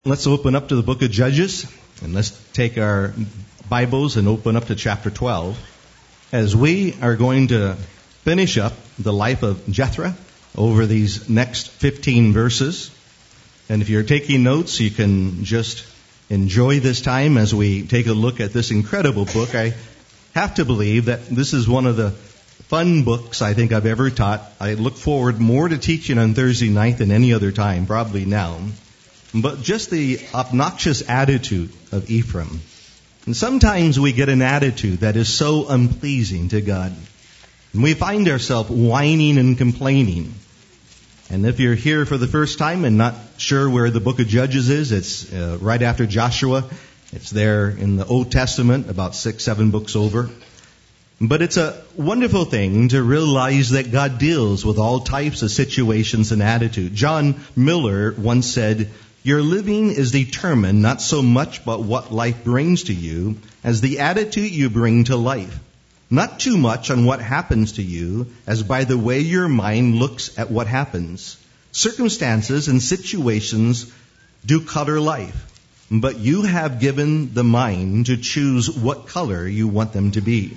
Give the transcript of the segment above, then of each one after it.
Let's open up to the book of Judges, and let's take our Bibles and open up to chapter 12, as we are going to finish up the life of Jethro over these next 15 verses. And if you're taking notes, you can just enjoy this time as we take a look at this incredible book. I have to believe that this is one of the fun books I think I've ever taught. I look forward more to teaching on Thursday night than any other time, probably now. But just the obnoxious attitude of Ephraim. And sometimes we get an attitude that is so unpleasing to God. And we find ourselves whining and complaining. And if you're here for the first time and not sure where the book of Judges is, it's right after Joshua. It's there in the Old Testament, about 6-7 books over. But it's a wonderful thing to realize that God deals with all types of situations and attitude. John Miller once said, "Your living is determined not so much by what life brings to you as the attitude you bring to life. Not too much on what happens to you as by the way your mind looks at what happens. Circumstances and situations do color life, but you have given the mind to choose what color you want them to be."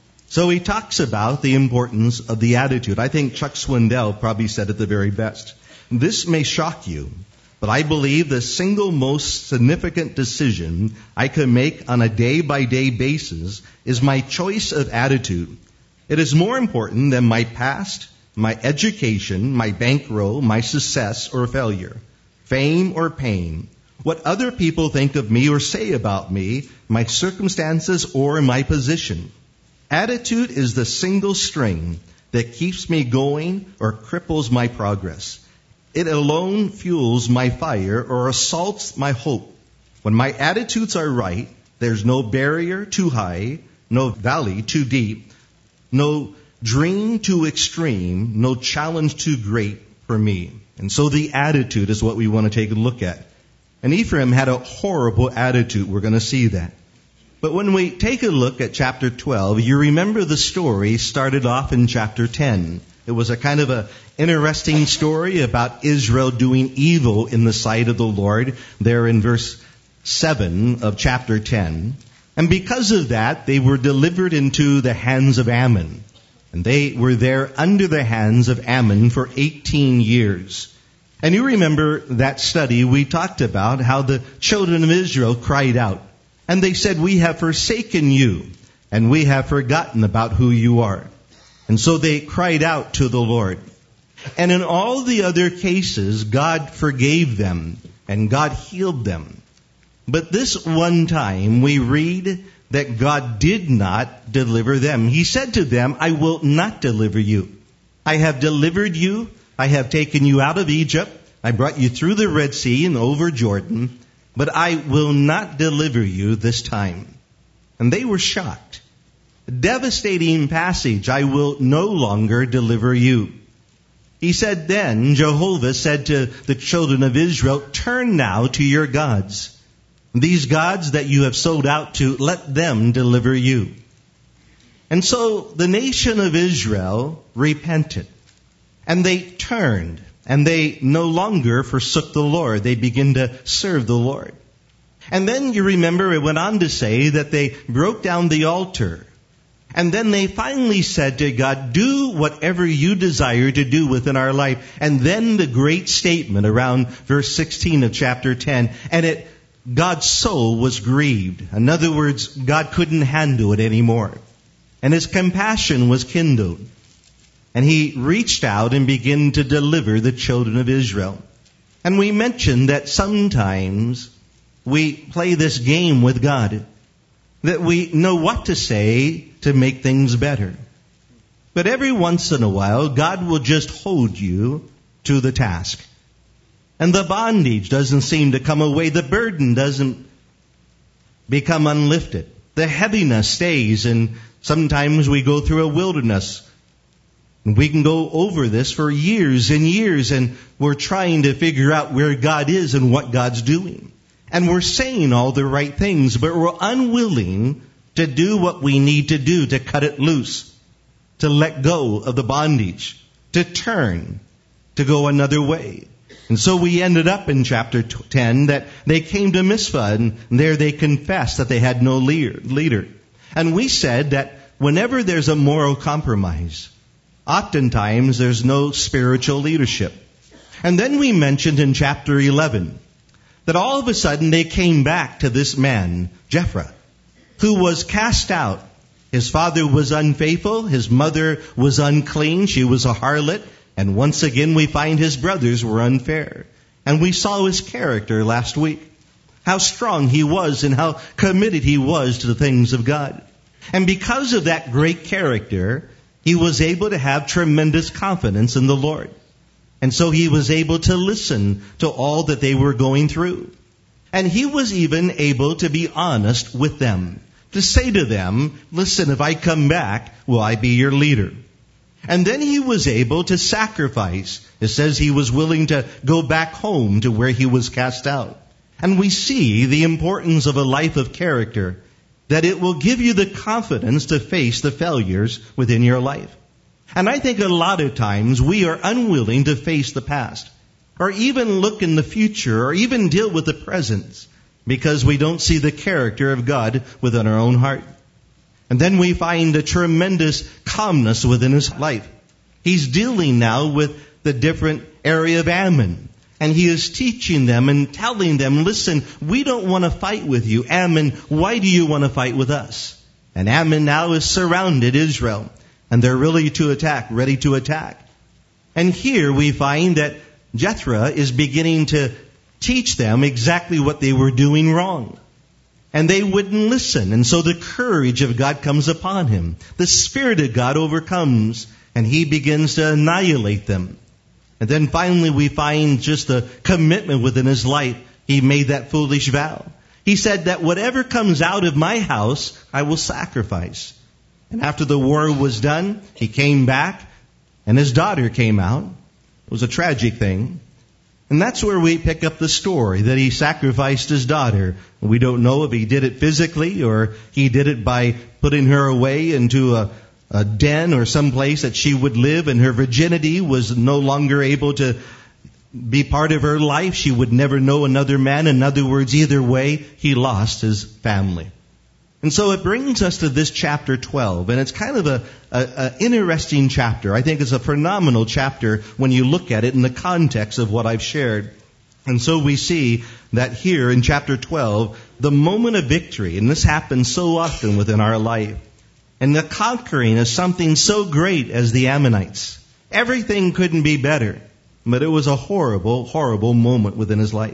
So he talks about the importance of the attitude. I think Chuck Swindoll probably said it the very best. This may shock you, but I believe the single most significant decision I can make on a day-by-day basis is my choice of attitude. It is more important than my past, my education, my bankroll, my success or failure, fame or pain, what other people think of me or say about me, my circumstances or my position. Attitude is the single string that keeps me going or cripples my progress. It alone fuels my fire or assaults my hope. When my attitudes are right, there's no barrier too high, no valley too deep, no dream too extreme, no challenge too great for me. And so the attitude is what we want to take a look at. And Ephraim had a horrible attitude. We're going to see that. But when we take a look at chapter 12, you remember the story started off in chapter 10. It was a kind of a interesting story about Israel doing evil in the sight of the Lord there in verse 7 of chapter 10. And because of that, they were delivered into the hands of Ammon. And they were there under the hands of Ammon for 18 years. And you remember that study we talked about how the children of Israel cried out. And they said, "We have forsaken you, and we have forgotten about who you are." And so they cried out to the Lord. And in all the other cases, God forgave them, and God healed them. But this one time, we read that God did not deliver them. He said to them, "I will not deliver you. I have delivered you. I have taken you out of Egypt. I brought you through the Red Sea and over Jordan. But I will not deliver you this time." And they were shocked. Devastating passage, "I will no longer deliver you." He said then, Jehovah said to the children of Israel, "Turn now to your gods. These gods that you have sold out to, let them deliver you." And so the nation of Israel repented. And they turned. And they no longer forsook the Lord. They began to serve the Lord. And then you remember it went on to say that they broke down the altar. And then they finally said to God, "Do whatever you desire to do within our life." And then the great statement around verse 16 of chapter 10. And God's soul was grieved. In other words, God couldn't handle it anymore. And his compassion was kindled. And he reached out and began to deliver the children of Israel. And we mentioned that sometimes we play this game with God, that we know what to say to make things better. But every once in a while, God will just hold you to the task. And the bondage doesn't seem to come away. The burden doesn't become unlifted. The heaviness stays, and sometimes we go through a wilderness. We can go over this for years and years, and we're trying to figure out where God is and what God's doing. And we're saying all the right things, but we're unwilling to do what we need to do to cut it loose, to let go of the bondage, to turn, to go another way. And so we ended up in chapter 10 that they came to Mizpah, and there they confessed that they had no leader. And we said that whenever there's a moral compromise, oftentimes there's no spiritual leadership. And then we mentioned in chapter 11 that all of a sudden they came back to this man, Jephthah, who was cast out. His father was unfaithful, his mother was unclean, she was a harlot, and once again we find his brothers were unfair. And we saw his character last week, how strong he was and how committed he was to the things of God. And because of that great character, he was able to have tremendous confidence in the Lord. And so he was able to listen to all that they were going through. And he was even able to be honest with them, to say to them, listen, if I come back, will I be your leader? And then he was able to sacrifice. It says he was willing to go back home to where he was cast out. And we see the importance of a life of character, that it will give you the confidence to face the failures within your life. And I think a lot of times we are unwilling to face the past, or even look in the future, or even deal with the present, because we don't see the character of God within our own heart. And then we find a tremendous calmness within his life. He's dealing now with the different area of Ammon. And he is teaching them and telling them, listen, we don't want to fight with you. Ammon, why do you want to fight with us? And Ammon now has surrounded Israel. And they're ready to attack. And here we find that Jephthah is beginning to teach them exactly what they were doing wrong. And they wouldn't listen. And so the courage of God comes upon him. The Spirit of God overcomes, and he begins to annihilate them. And then finally we find just the commitment within his life. He made that foolish vow. He said that whatever comes out of my house, I will sacrifice. And after the war was done, he came back, and his daughter came out. It was a tragic thing. And that's where we pick up the story, that he sacrificed his daughter. We don't know if he did it physically or he did it by putting her away into a den or some place that she would live, and her virginity was no longer able to be part of her life. She would never know another man. In other words, either way, he lost his family. And so it brings us to this chapter 12, and it's kind of an interesting chapter. I think it's a phenomenal chapter when you look at it in the context of what I've shared. And so we see that here in chapter 12, the moment of victory, and this happens so often within our life, and the conquering of something so great as the Ammonites. Everything couldn't be better, but it was a horrible, horrible moment within his life.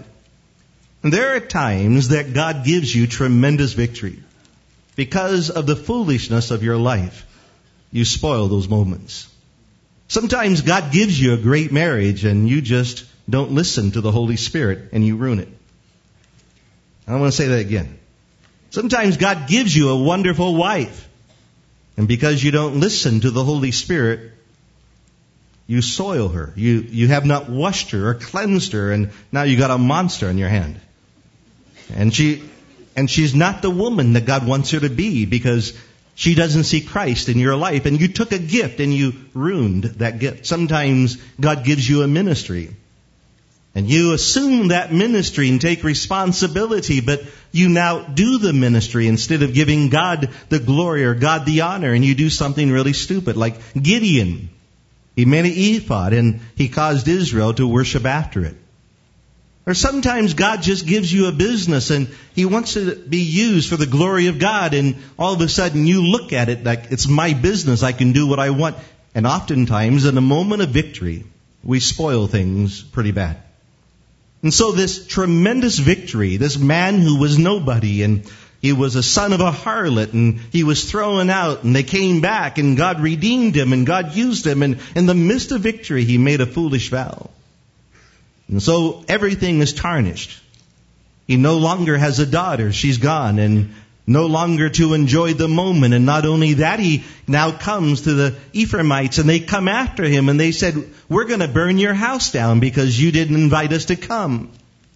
And there are times that God gives you tremendous victory. Because of the foolishness of your life, you spoil those moments. Sometimes God gives you a great marriage and you just don't listen to the Holy Spirit and you ruin it. I want to say that again. Sometimes God gives you a wonderful wife, and because you don't listen to the Holy Spirit, you soil her. You have not washed her or cleansed her, and now you got a monster in your hand. And she's not the woman that God wants her to be, because she doesn't see Christ in your life. And you took a gift and you ruined that gift. Sometimes God gives you a ministry, and you assume that ministry and take responsibility, but you now do the ministry instead of giving God the glory or God the honor, and you do something really stupid, like Gideon. He made an ephod and he caused Israel to worship after it. Or sometimes God just gives you a business and he wants it to be used for the glory of God, and all of a sudden you look at it like it's my business, I can do what I want. And oftentimes in a moment of victory, we spoil things pretty bad. And so this tremendous victory, this man who was nobody, and he was a son of a harlot, and he was thrown out, and they came back, and God redeemed him, and God used him, and in the midst of victory, he made a foolish vow. And so everything is tarnished. He no longer has a daughter. She's gone, and no longer to enjoy the moment. And not only that, he now comes to the Ephraimites, and they come after him, and they said, we're going to burn your house down because you didn't invite us to come.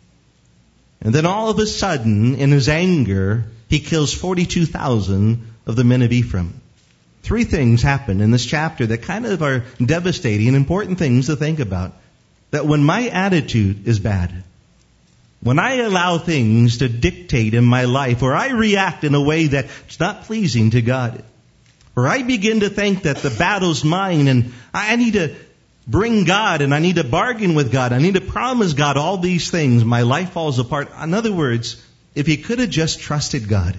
And then all of a sudden, in his anger, he kills 42,000 of the men of Ephraim. 3 things happen in this chapter that kind of are devastating and important things to think about. that when my attitude is bad, when I allow things to dictate in my life, or I react in a way that's not pleasing to God, or I begin to think that the battle's mine and I need to bring God and I need to bargain with God, I need to promise God all these things, my life falls apart. In other words, if you could have just trusted God,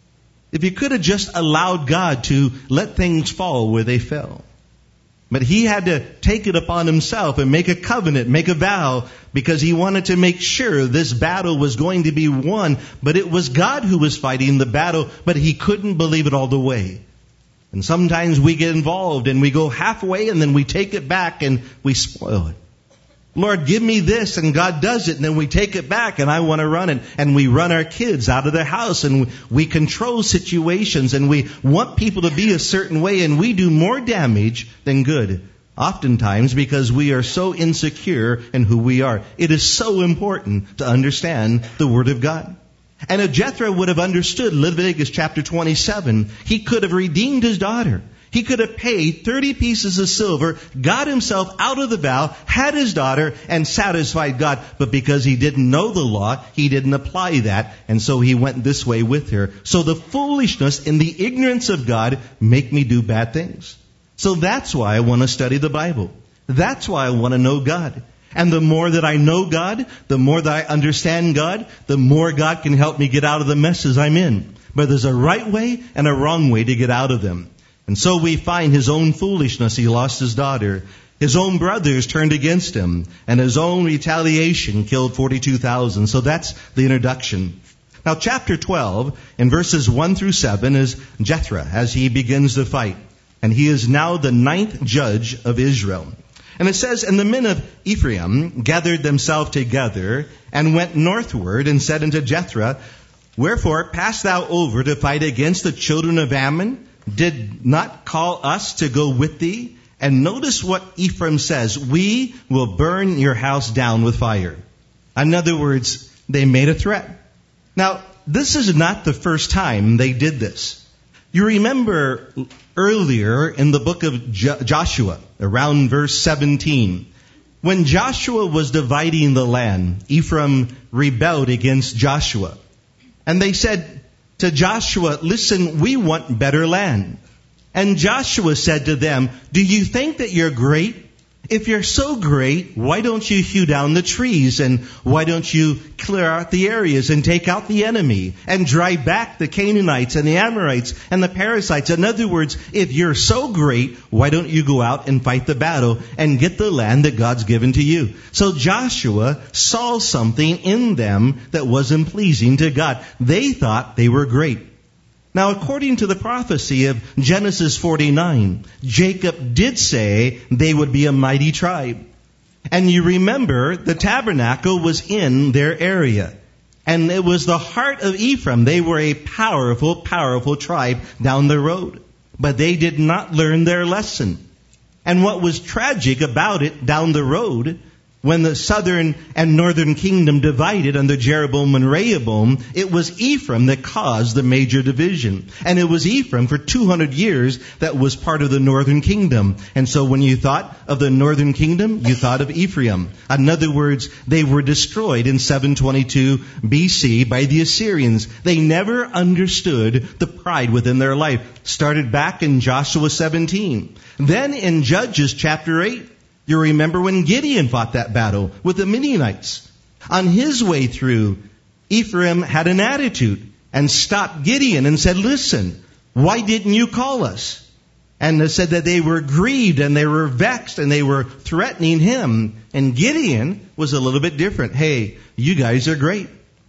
if you could have just allowed God to let things fall where they fell. But he had to take it upon himself and make a covenant, make a vow, because he wanted to make sure this battle was going to be won. But it was God who was fighting the battle, but he couldn't believe it all the way. And sometimes we get involved and we go halfway and then we take it back and we spoil it. Lord, give me this, and God does it, and then we take it back and I want to run it. And we run our kids out of their house and we control situations and we want people to be a certain way, and we do more damage than good. Oftentimes because we are so insecure in who we are. It is so important to understand the Word of God. And if Jethro would have understood Leviticus chapter 27, he could have redeemed his daughter. He could have paid 30 pieces of silver, got himself out of the vow, had his daughter, and satisfied God. But because he didn't know the law, he didn't apply that, and so he went this way with her. So the foolishness and the ignorance of God make me do bad things. So that's why I want to study the Bible. That's why I want to know God. And the more that I know God, the more that I understand God, the more God can help me get out of the messes I'm in. But there's a right way and a wrong way to get out of them. And so we find his own foolishness. He lost his daughter. His own brothers turned against him. And his own retaliation killed 42,000. So that's the introduction. Now chapter 12, in verses 1 through 7, is Jethro as he begins to fight. And he is now the 9th judge of Israel. And it says, And the men of Ephraim gathered themselves together and went northward and said unto Jethro, Wherefore pass thou over to fight against the children of Ammon? Did not call us to go with thee? And notice what Ephraim says, We will burn your house down with fire. In other words, they made a threat. Now, this is not the first time they did this. You remember earlier in the book of Joshua, around verse 17, when Joshua was dividing the land, Ephraim rebelled against Joshua. And they said to Joshua, Listen, we want better land. And Joshua said to them, Do you think that you're great? If you're so great, why don't you hew down the trees, and why don't you clear out the areas and take out the enemy and drive back the Canaanites and the Amorites and the Perizzites? In other words, if you're so great, why don't you go out and fight the battle and get the land that God's given to you? So Joshua saw something in them that wasn't pleasing to God. They thought they were great. Now, according to the prophecy of Genesis 49, Jacob did say they would be a mighty tribe. And you remember the tabernacle was in their area. And it was the heart of Ephraim. They were a powerful, powerful tribe down the road. But they did not learn their lesson. And what was tragic about it down the road, when the southern and northern kingdom divided under Jeroboam and Rehoboam, it was Ephraim that caused the major division. And it was Ephraim for 200 years that was part of the northern kingdom. And so when you thought of the northern kingdom, you thought of Ephraim. In other words, they were destroyed in 722 BC by the Assyrians. They never understood the pride within their life. Started back in Joshua 17. Then in Judges chapter 8, you remember when Gideon fought that battle with the Midianites. On his way through, Ephraim had an attitude and stopped Gideon and said, Listen, why didn't you call us? And they said that they were grieved and they were vexed and they were threatening him. And Gideon was a little bit different. Hey, you guys are great.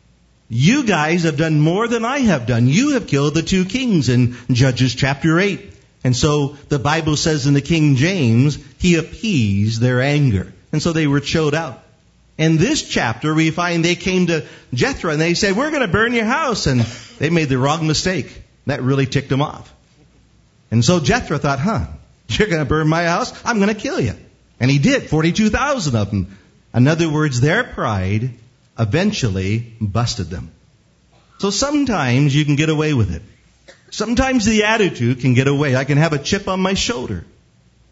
You guys have done more than I have done. You have killed the 2 kings in Judges chapter 8. And so the Bible says in the King James, he appeased their anger. And so they were chilled out. In this chapter, we find they came to Jethro and they said, We're going to burn your house. And they made the wrong mistake. That really ticked them off. And so Jethro thought, you're going to burn my house? I'm going to kill you. And he did, 42,000 of them. In other words, their pride eventually busted them. So sometimes you can get away with it. Sometimes the attitude can get away. I can have a chip on my shoulder.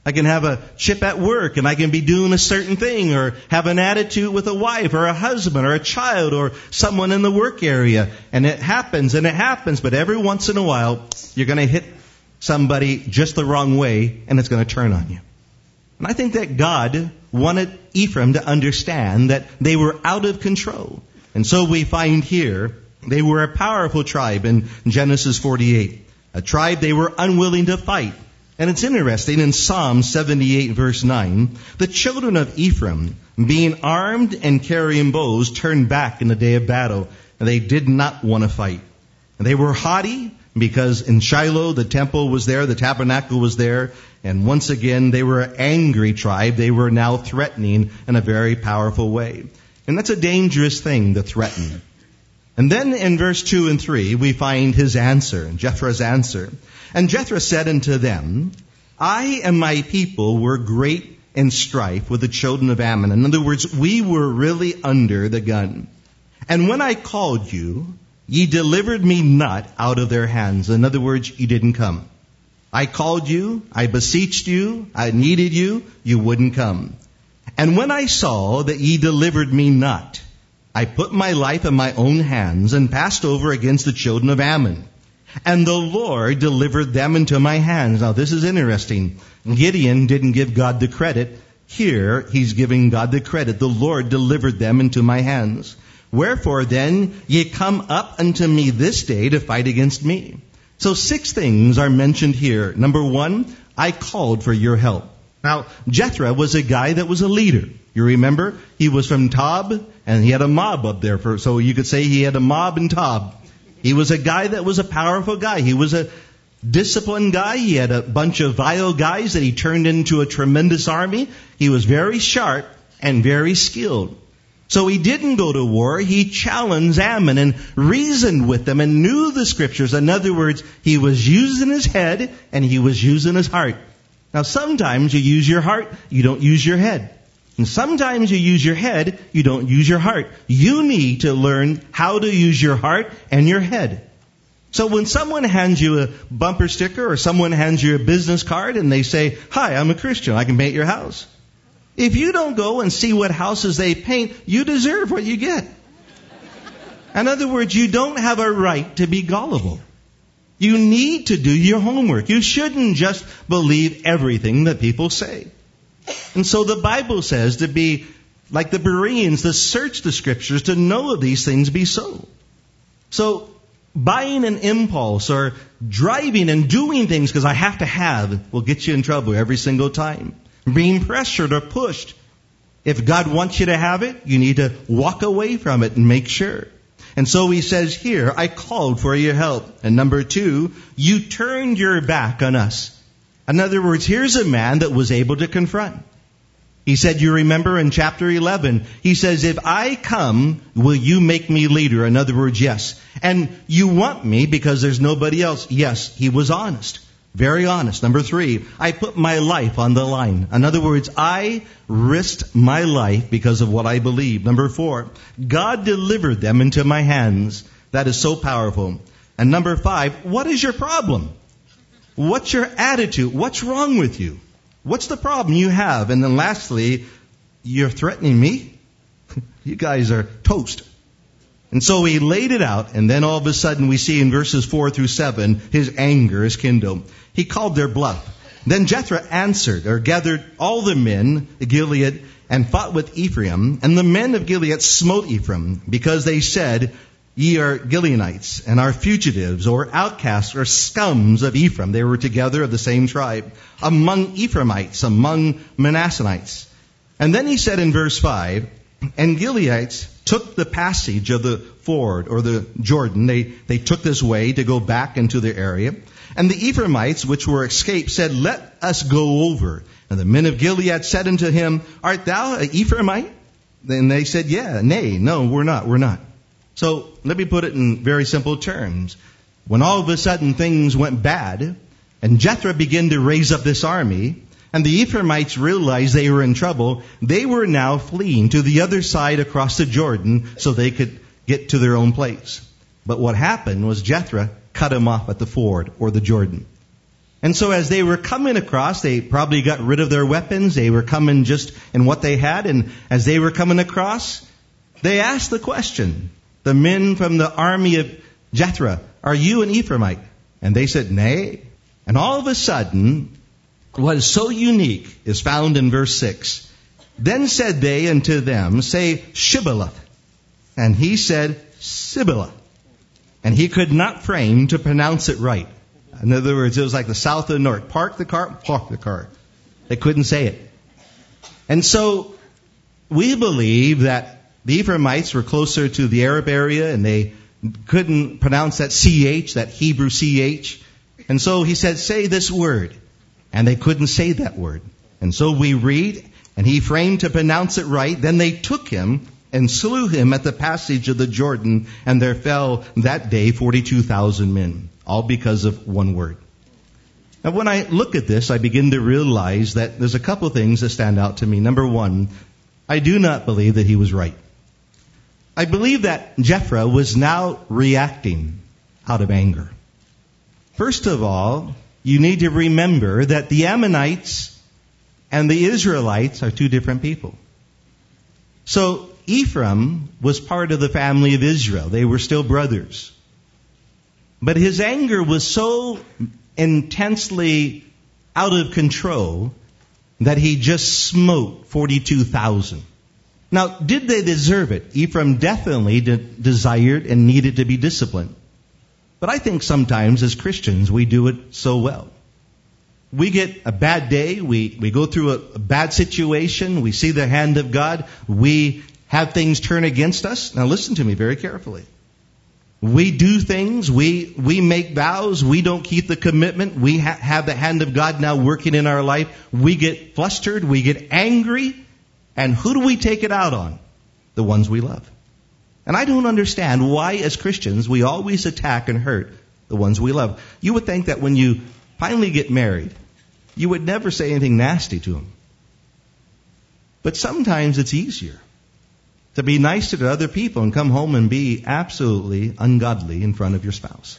I can have a chip at work, and I can be doing a certain thing, or have an attitude with a wife or a husband or a child or someone in the work area. And it happens, but every once in a while, you're going to hit somebody just the wrong way, and it's going to turn on you. And I think that God wanted Ephraim to understand that they were out of control. And so we find here, they were a powerful tribe in Genesis 48. A tribe they were unwilling to fight. And it's interesting, in Psalm 78 verse 9, the children of Ephraim, being armed and carrying bows, turned back in the day of battle. And they did not want to fight. And they were haughty, because in Shiloh the temple was there, the tabernacle was there. And once again, they were an angry tribe. They were now threatening in a very powerful way. And that's a dangerous thing, to threaten. And then in verse 2 and 3, we find his answer, Jethro's answer. And Jethro said unto them, I and my people were great in strife with the children of Ammon. In other words, we were really under the gun. And when I called you, ye delivered me not out of their hands. In other words, you didn't come. I called you, I beseeched you, I needed you, you wouldn't come. And when I saw that ye delivered me not, I put my life in my own hands and passed over against the children of Ammon. And the Lord delivered them into my hands. Now this is interesting. Gideon didn't give God the credit. Here he's giving God the credit. The Lord delivered them into my hands. Wherefore then ye come up unto me this day to fight against me. So 6 things are mentioned here. Number 1, I called for your help. Now, Jethro was a guy that was a leader. You remember? He was from Tob, and he had a mob up there. So you could say he had a mob in Tob. He was a guy that was a powerful guy. He was a disciplined guy. He had a bunch of vile guys that he turned into a tremendous army. He was very sharp and very skilled. So he didn't go to war. He challenged Ammon and reasoned with them and knew the scriptures. In other words, he was using his head and he was using his heart. Now sometimes you use your heart, you don't use your head. And sometimes you use your head, you don't use your heart. You need to learn how to use your heart and your head. So when someone hands you a bumper sticker or someone hands you a business card and they say, hi, I'm a Christian, I can paint your house. If you don't go and see what houses they paint, you deserve what you get. In other words, you don't have a right to be gullible. You need to do your homework. You shouldn't just believe everything that people say. And so the Bible says to be like the Bereans, to search the scriptures, to know if these things be so. So buying an impulse or driving and doing things because I have to have will get you in trouble every single time. Being pressured or pushed. If God wants you to have it, you need to walk away from it and make sure. And so he says here, I called for your help. And number 2, you turned your back on us. In other words, here's a man that was able to confront. He said, you remember in chapter 11, he says, if I come, will you make me leader? In other words, yes. And you want me because there's nobody else. Yes, he was honest. Very honest. Number 3, I put my life on the line. In other words, I risked my life because of what I believe. Number 4, God delivered them into my hands. That is so powerful. And number 5, what is your problem? What's your attitude? What's wrong with you? What's the problem you have? And then lastly, you're threatening me? You guys are toast. And so he laid it out, and then all of a sudden we see in verses 4 through 7, his anger is kindled. He called their bluff. Then Jethro answered, or gathered all the men of Gilead, and fought with Ephraim. And the men of Gilead smote Ephraim, because they said, ye are Gileadites, and are fugitives, or outcasts, or scums of Ephraim. They were together of the same tribe, among Ephraimites, among Manassanites. And then he said in verse 5, and Gileadites took the passage of the ford, or the Jordan. They took this way to go back into their area. And the Ephraimites, which were escaped, said, let us go over. And the men of Gilead said unto him, art thou an Ephraimite? Then they said, no, we're not. So let me put it in very simple terms. When all of a sudden things went bad, and Jethro began to raise up this army, and the Ephraimites realized they were in trouble, they were now fleeing to the other side across the Jordan so they could get to their own place. But what happened was Jethro cut him off at the ford, or the Jordan. And so as they were coming across, they probably got rid of their weapons. They were coming just in what they had. And as they were coming across, they asked the question, the men from the army of Jethro, are you an Ephraimite? And they said, nay. And all of a sudden, what is so unique is found in verse 6. Then said they unto them, say, Shibboleth. And he said, Sibboleth. And he could not frame to pronounce it right. In other words, it was like the south and north. Park the car. They couldn't say it. And so we believe that the Ephraimites were closer to the Arab area and they couldn't pronounce that CH, that Hebrew CH. And so he said, say this word. And they couldn't say that word. And so we read, and he framed to pronounce it right. Then they took him and slew him at the passage of the Jordan, and there fell that day 42,000 men, all because of one word. Now, when I look at this, I begin to realize that there's a couple of things that stand out to me. Number one, I do not believe that he was right. I believe that Jethro was now reacting out of anger. First of all, you need to remember that the Ammonites and the Israelites are two different people. So Ephraim was part of the family of Israel. They were still brothers. But his anger was so intensely out of control that he just smote 42,000. Now, did they deserve it? Ephraim definitely desired and needed to be disciplined. But I think sometimes as Christians we do it so well. We get a bad day, we go through a bad situation, we see the hand of God, we have things turn against us. Now listen to me very carefully. We do things, we make vows, we don't keep the commitment, we have the hand of God now working in our life. We get flustered, we get angry, and who do we take it out on? The ones we love. And I don't understand why as Christians we always attack and hurt the ones we love. You would think that when you finally get married, you would never say anything nasty to them. But sometimes it's easier to be nice to other people and come home and be absolutely ungodly in front of your spouse.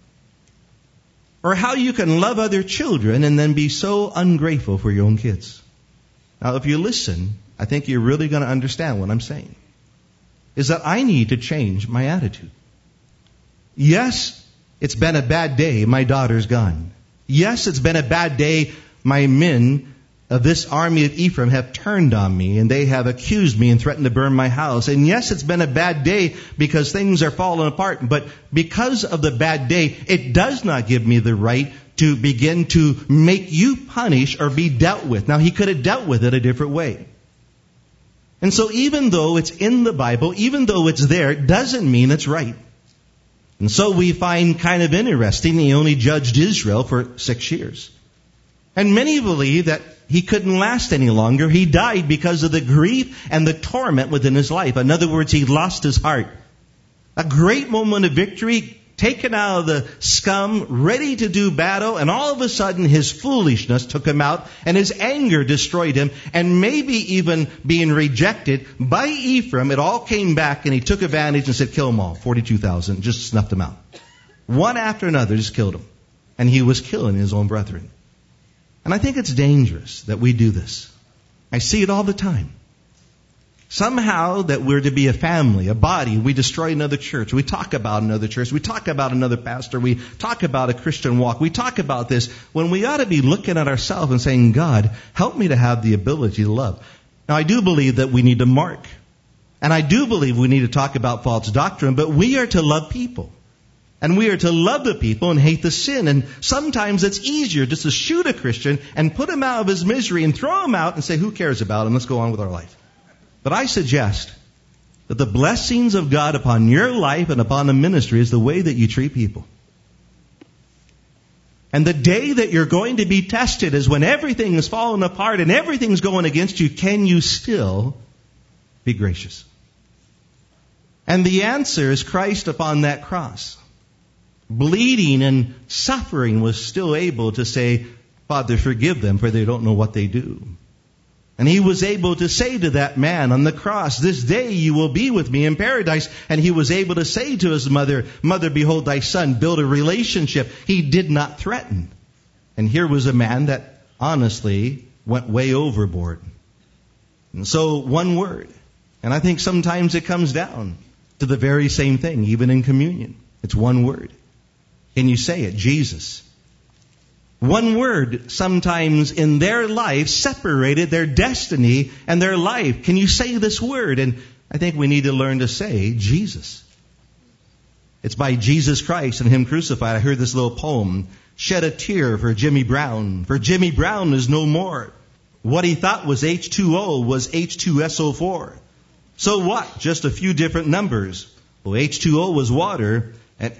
Or how you can love other children and then be so ungrateful for your own kids. Now, if you listen, I think you're really going to understand what I'm saying. Is that I need to change my attitude. Yes, it's been a bad day. My daughter's gone. Yes, it's been a bad day. My men of this army of Ephraim have turned on me and they have accused me and threatened to burn my house. And yes, it's been a bad day because things are falling apart. But because of the bad day, it does not give me the right to begin to make you punish or be dealt with. Now, he could have dealt with it a different way. And so even though it's in the Bible, even though it's there, it doesn't mean it's right. And so we find kind of interesting, he only judged Israel for 6 years. And many believe that he couldn't last any longer. He died because of the grief and the torment within his life. In other words, he lost his heart. A great moment of victory, taken out of the scum, ready to do battle, and all of a sudden his foolishness took him out, and his anger destroyed him, and maybe even being rejected by Ephraim, it all came back, and he took advantage and said, kill them all, 42,000, just snuffed them out. One after another, just killed them. And he was killing his own brethren. And I think it's dangerous that we do this. I see it all the time. Somehow that we're to be a family, a body. We destroy another church. We talk about another church. We talk about another pastor. We talk about a Christian walk. We talk about this when we ought to be looking at ourselves and saying, God, help me to have the ability to love. Now, I do believe that we need to mark. And I do believe we need to talk about false doctrine, but we are to love people. And we are to love the people and hate the sin. And sometimes it's easier just to shoot a Christian and put him out of his misery and throw him out and say, who cares about him? Let's go on with our life. But I suggest that the blessings of God upon your life and upon the ministry is the way that you treat people. And the day that you're going to be tested is when everything is falling apart and everything's going against you. Can you still be gracious? And the answer is Christ upon that cross. Bleeding and suffering was still able to say, Father, forgive them, for they don't know what they do. And he was able to say to that man on the cross, this day you will be with me in paradise. And he was able to say to his mother, Mother, behold thy son. Build a relationship. He did not threaten. And here was a man that honestly went way overboard. And so one word. And I think sometimes it comes down to the very same thing, even in communion. It's one word. Can you say it? Jesus. One word sometimes in their life separated their destiny and their life. Can you say this word? And I think we need to learn to say Jesus. It's by Jesus Christ and Him crucified. I heard this little poem. Shed a tear for Jimmy Brown. For Jimmy Brown is no more. What he thought was H2O was H2SO4. So what? Just a few different numbers. Well, H2O was water and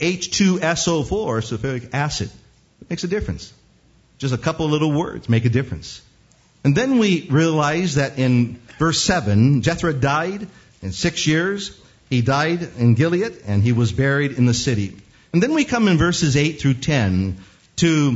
H2SO4, sulfuric acid. It makes a difference. Just a couple little words make a difference. And then we realize that in verse 7, Jethro died in 6 years. He died in Gilead, and he was buried in the city. And then we come in verses 8 through 10 to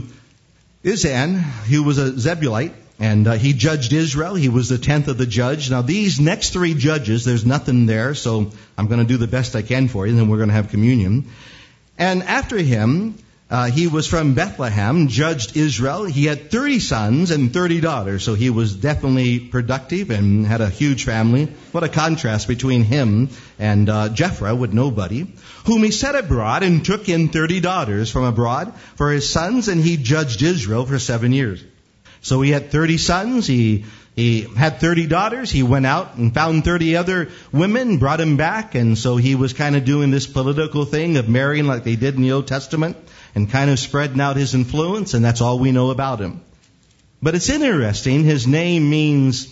Izan, who was a Zebulite, and he judged Israel. He was the 10th of the judge. Now, these next 3 judges, there's nothing there, so I'm going to do the best I can for you, and then we're going to have communion. And after him, he was from Bethlehem, judged Israel. He had 30 sons and 30 daughters, so he was definitely productive and had a huge family. What a contrast between him and Jephthah with nobody, whom he set abroad and took in 30 daughters from abroad for his sons, and he judged Israel for 7 years. So he had 30 sons, he had 30 daughters, he went out and found 30 other women, brought them back, and so he was kind of doing this political thing of marrying like they did in the Old Testament, and kind of spreading out his influence, and that's all we know about him. But it's interesting, his name means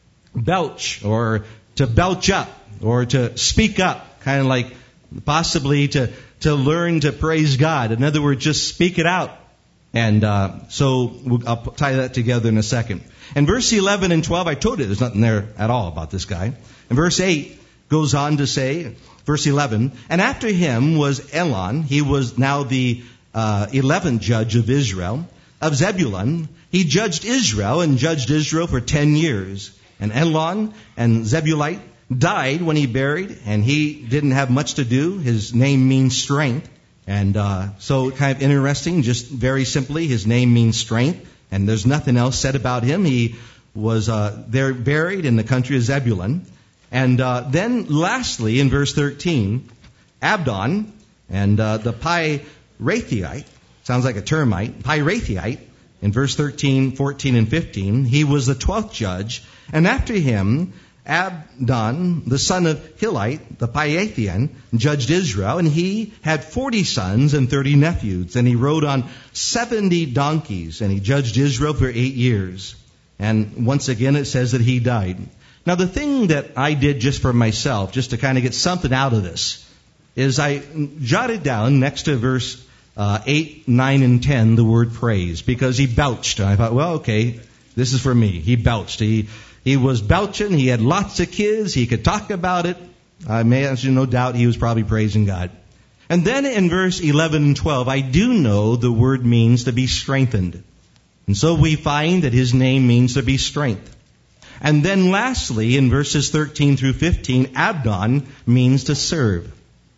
belch, or to belch up, or to speak up, kind of like possibly to learn to praise God. In other words, just speak it out. And so I'll tie that together in a second. In verse 11 and 12, I told you there's nothing there at all about this guy. And verse 8 goes on to say, verse 11, and after him was Elon. He was now the 11th judge of Israel. Of Zebulun, he judged Israel and judged Israel for 10 years. And Elon and Zebulite died when he buried, and he didn't have much to do. His name means strength. And so kind of interesting, just very simply, his name means strength, and there's nothing else said about him. He was there buried in the country of Zebulun. And then lastly, in verse 13, Abdon and the Pirathite, sounds like a termite, Pirathite, in verse 13, 14, and 15, he was the 12th judge. And after him, Abdon, the son of Hilite, the Pirathite, judged Israel, and he had 40 sons and 30 nephews, and he rode on 70 donkeys, and he judged Israel for 8 years. And once again, it says that he died. Now, the thing that I did just for myself, just to kind of get something out of this, is I jotted down next to verse 8, 9, and 10 the word praise, because he belched. And I thought, well, okay, this is for me. He belched. He was belching. He had lots of kids. He could talk about it. I imagine, no doubt, he was probably praising God. And then in verse 11 and 12, I do know the word means to be strengthened. And so we find that his name means to be strength. And then lastly, in verses 13 through 15, Abdon means to serve.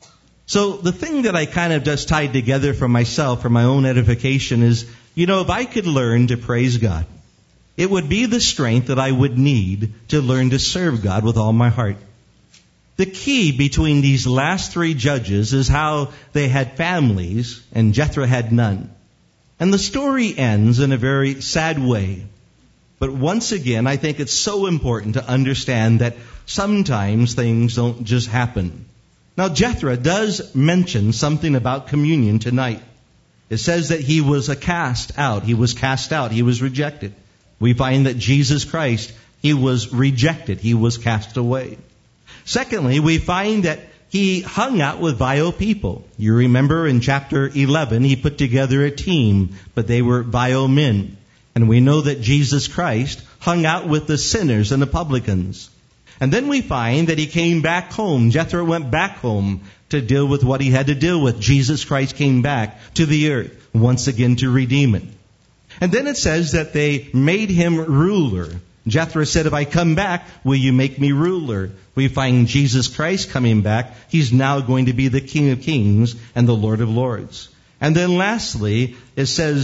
So the thing that I kind of just tied together for myself, for my own edification, is, if I could learn to praise God, it would be the strength that I would need to learn to serve God with all my heart. The key between these last 3 judges is how they had families and Jethro had none. And the story ends in a very sad way. But once again, I think it's so important to understand that sometimes things don't just happen. Now, Jethro does mention something about communion tonight. It says that he was cast out. He was cast out. He was rejected. We find that Jesus Christ, he was rejected. He was cast away. Secondly, we find that he hung out with vile people. You remember in chapter 11, he put together a team, but they were vile men. And we know that Jesus Christ hung out with the sinners and the publicans. And then we find that he came back home. Jethro went back home to deal with what he had to deal with. Jesus Christ came back to the earth once again to redeem it. And then it says that they made him ruler. Jethro said, if I come back, will you make me ruler? We find Jesus Christ coming back. He's now going to be the King of Kings and the Lord of Lords. And then lastly, it says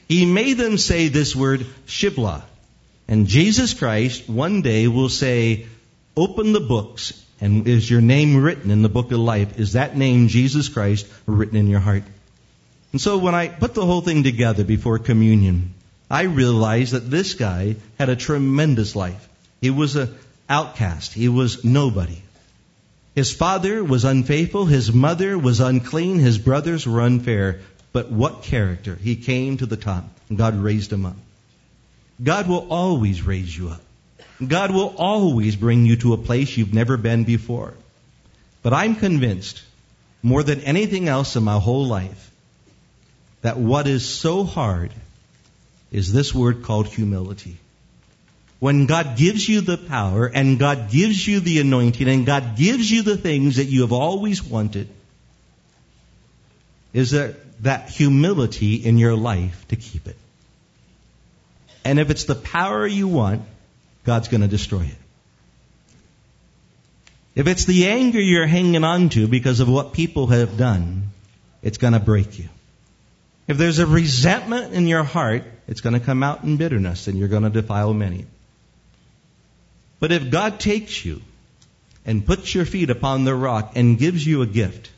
He made them say this word, Shibla. And Jesus Christ one day will say, open the books, and is your name written in the book of life? Is that name, Jesus Christ, written in your heart? And so when I put the whole thing together before communion, I realized that this guy had a tremendous life. He was an outcast. He was nobody. His father was unfaithful. His mother was unclean. His brothers were unfair. But what character? He came to the top, and God raised him up. God will always raise you up. God will always bring you to a place you've never been before. But I'm convinced, more than anything else in my whole life, that what is so hard is this word called humility. When God gives you the power, and God gives you the anointing, and God gives you the things that you have always wanted, is there that humility in your life to keep it? And if it's the power you want, God's going to destroy it. If it's the anger you're hanging on to because of what people have done, it's going to break you. If there's a resentment in your heart, it's going to come out in bitterness, and you're going to defile many. But if God takes you and puts your feet upon the rock and gives you a gift,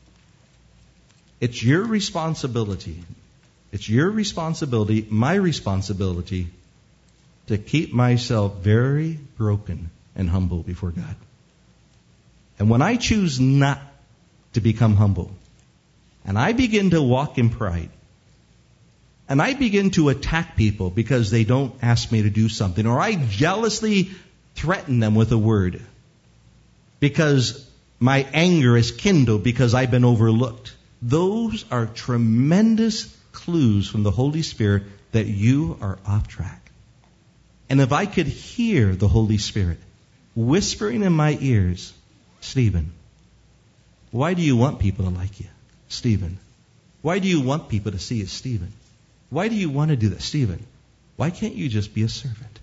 it's your responsibility. It's your responsibility, my responsibility, to keep myself very broken and humble before God. And when I choose not to become humble, and I begin to walk in pride, and I begin to attack people because they don't ask me to do something, or I jealously threaten them with a word because my anger is kindled because I've been overlooked, those are tremendous clues from the Holy Spirit that you are off track. And if I could hear the Holy Spirit whispering in my ears, Stephen, why do you want people to like you? Stephen, why do you want people to see you? Stephen, why do you want to do that? Stephen, why can't you just be a servant?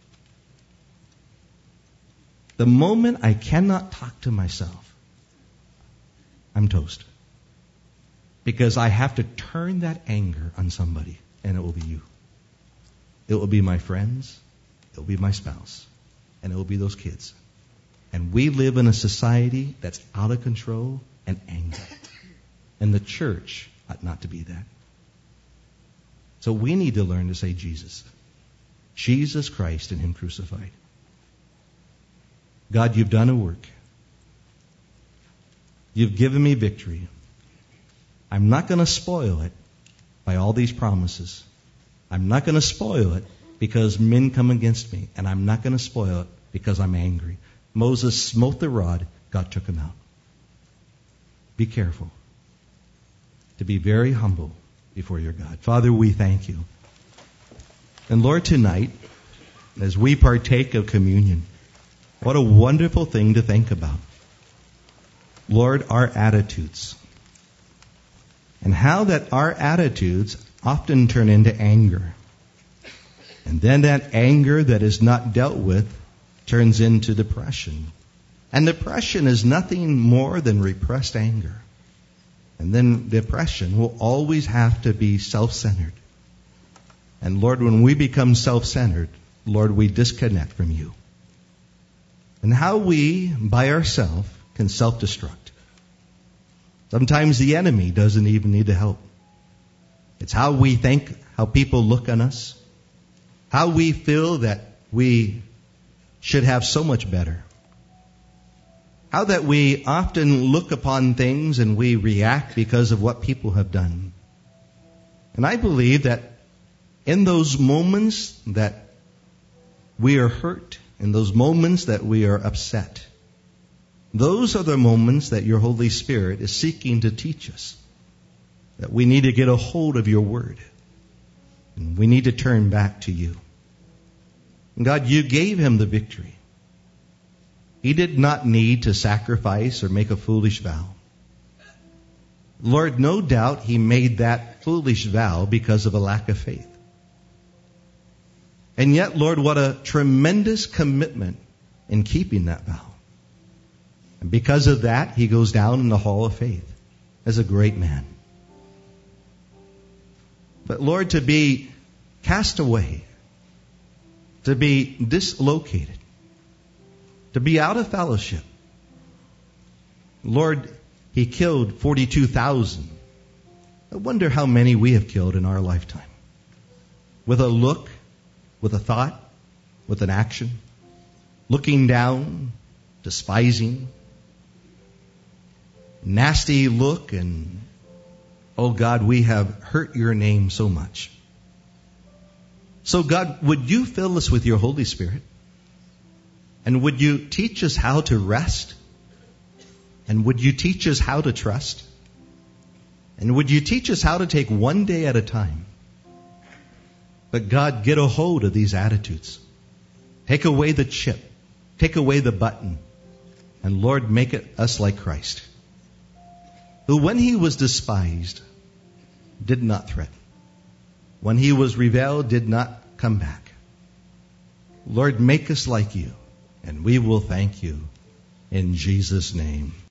The moment I cannot talk to myself, I'm toast. Because I have to turn that anger on somebody, and it will be you. It will be my friends, it will be my spouse, and it will be those kids. And we live in a society that's out of control and angry. And the church ought not to be that. So we need to learn to say Jesus. Jesus Christ and Him crucified. God, you've done a work. You've given me victory. I'm not going to spoil it by all these promises. I'm not going to spoil it because men come against me. And I'm not going to spoil it because I'm angry. Moses smote the rod. God took him out. Be careful to be very humble before your God. Father, we thank you. And Lord, tonight, as we partake of communion, what a wonderful thing to think about. Lord, our attitudes. And how that our attitudes often turn into anger. And then that anger that is not dealt with turns into depression. And depression is nothing more than repressed anger. And then depression will always have to be self-centered. And Lord, when we become self-centered, Lord, we disconnect from you. And how we, by ourselves, can self-destruct. Sometimes the enemy doesn't even need to help. It's how we think, how people look on us, how we feel that we should have so much better. How that we often look upon things and we react because of what people have done. And I believe that in those moments that we are hurt, in those moments that we are upset, those are the moments that your Holy Spirit is seeking to teach us. That we need to get a hold of your word. And we need to turn back to you. And God, you gave him the victory. He did not need to sacrifice or make a foolish vow. Lord, no doubt he made that foolish vow because of a lack of faith. And yet, Lord, what a tremendous commitment in keeping that vow. And because of that, he goes down in the hall of faith as a great man. But Lord, to be cast away, to be dislocated, to be out of fellowship. Lord, He killed 42,000. I wonder how many we have killed in our lifetime. With a look, with a thought, with an action, looking down, despising, nasty look, and oh God, we have hurt your name so much. So God, would you fill us with your Holy Spirit? And would you teach us how to rest? And would you teach us how to trust? And would you teach us how to take one day at a time? But God, get a hold of these attitudes. Take away the chip. Take away the button. And Lord, make it us like Christ, who when He was despised, did not threaten. When He was reviled, did not come back. Lord, make us like you, and we will thank you in Jesus' name.